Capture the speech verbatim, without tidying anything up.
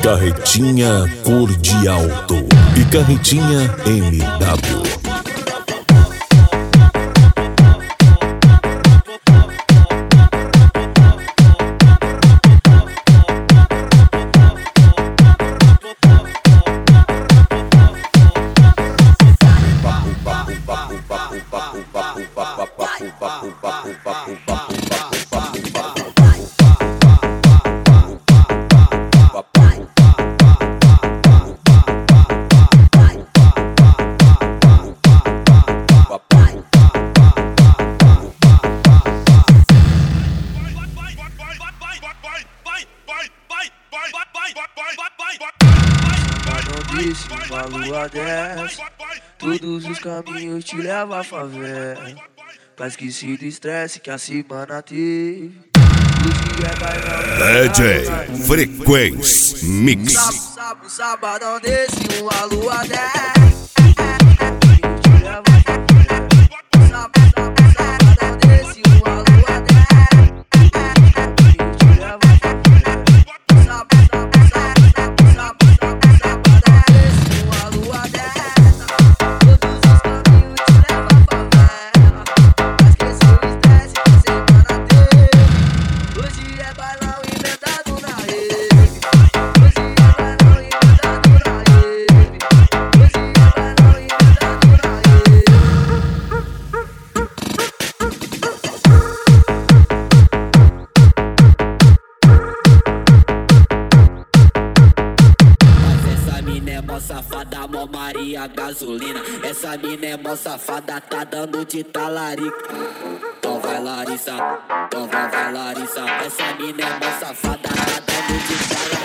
Carretinha cor de alto e carretinha M W. Uma lua dessa, todos os caminhos te levam à favela. Pra esquecer do estresse que a semana teve. D J Frequência Mix. Sábado, sabadão desse, uma lua dessa. Mó safada, mó Maria gasolina. Essa mina é mó safada, tá dando de talarica. Então vai Larissa, então vai, vai Larissa. Essa mina é mó safada, tá dando de talarica.